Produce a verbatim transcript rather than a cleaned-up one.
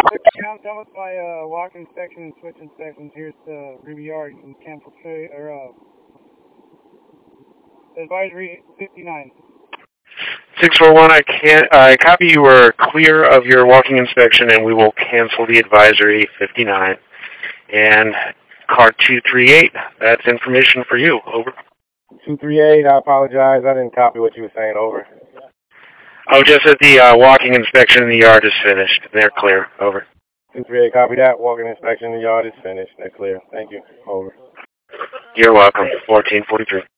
I'm done with my uh, walk inspection and switch inspections. Here's the Ruby Yard and cancel trade or uh, advisory fifty-nine. six four one, I can't, I copy you were clear of your walking inspection and we will cancel the advisory fifty-nine. And car two three eight, that's information for you. Over. two three eight, I apologize. I didn't copy what you were saying. Over. Oh, just that the uh, walking inspection in the yard is finished. They're clear. Over. two three eight, copy that. Walking inspection in the yard is finished. They're clear. Thank you. Over. You're welcome. fourteen forty-three.